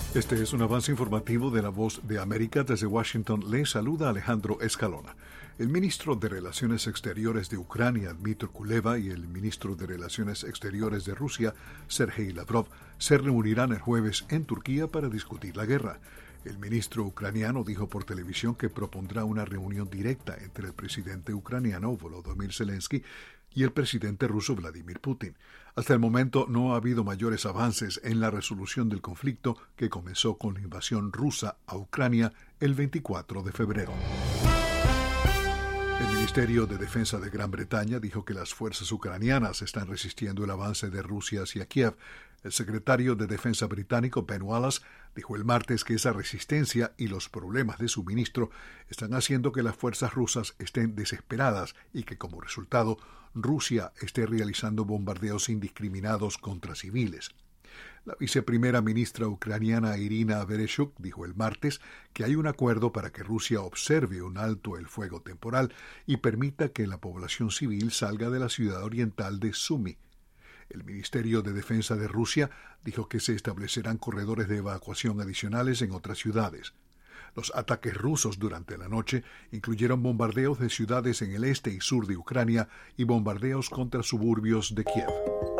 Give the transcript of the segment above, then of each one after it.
Este es un avance informativo de La Voz de América. Desde Washington le saluda Alejandro Escalona. El ministro de Relaciones Exteriores de Ucrania, Dmytro Kuleba, y el ministro de Relaciones Exteriores de Rusia, Sergei Lavrov, se reunirán el jueves en Turquía para discutir la guerra. El ministro ucraniano dijo por televisión que propondrá una reunión directa entre el presidente ucraniano, Volodymyr Zelensky, y el presidente ruso Vladimir Putin. Hasta el momento no ha habido mayores avances en la resolución del conflicto que comenzó con la invasión rusa a Ucrania el 24 de febrero. El Ministerio de Defensa de Gran Bretaña dijo que las fuerzas ucranianas están resistiendo el avance de Rusia hacia Kiev. El secretario de Defensa británico Ben Wallace dijo el martes que esa resistencia y los problemas de suministro están haciendo que las fuerzas rusas estén desesperadas y que como resultado Rusia esté realizando bombardeos indiscriminados contra civiles. La viceprimera ministra ucraniana Irina Vereshchuk dijo el martes que hay un acuerdo para que Rusia observe un alto el fuego temporal y permita que la población civil salga de la ciudad oriental de Sumy. El Ministerio de Defensa de Rusia dijo que se establecerán corredores de evacuación adicionales en otras ciudades. Los ataques rusos durante la noche incluyeron bombardeos de ciudades en el este y sur de Ucrania y bombardeos contra suburbios de Kiev.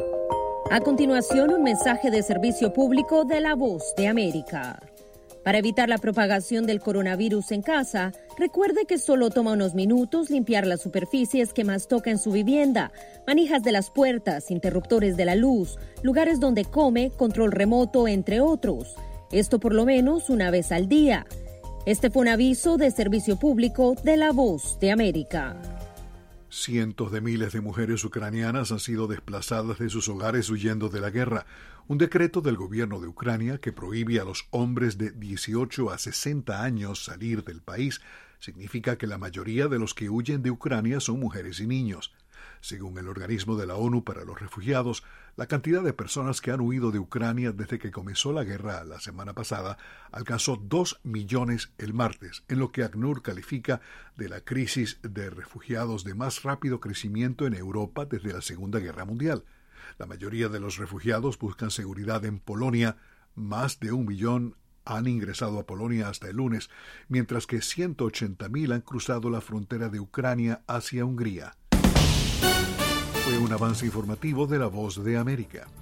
A continuación, un mensaje de servicio público de La Voz de América. Para evitar la propagación del coronavirus en casa, recuerde que solo toma unos minutos limpiar las superficies que más toca en su vivienda, manijas de las puertas, interruptores de la luz, lugares donde come, control remoto, entre otros. Esto por lo menos una vez al día. Este fue un aviso de servicio público de La Voz de América. Cientos de miles de mujeres ucranianas han sido desplazadas de sus hogares huyendo de la guerra. Un decreto del gobierno de Ucrania que prohíbe a los hombres de 18 a 60 años salir del país significa que la mayoría de los que huyen de Ucrania son mujeres y niños. Según el organismo de la ONU para los refugiados, la cantidad de personas que han huido de Ucrania desde que comenzó la guerra la semana pasada alcanzó 2 millones el martes, en lo que ACNUR califica de la crisis de refugiados de más rápido crecimiento en Europa desde la Segunda Guerra Mundial. La mayoría de los refugiados buscan seguridad en Polonia. Más de 1 millón han ingresado a Polonia hasta el lunes, mientras que 180.000 han cruzado la frontera de Ucrania hacia Hungría. Fue un avance informativo de La Voz de América.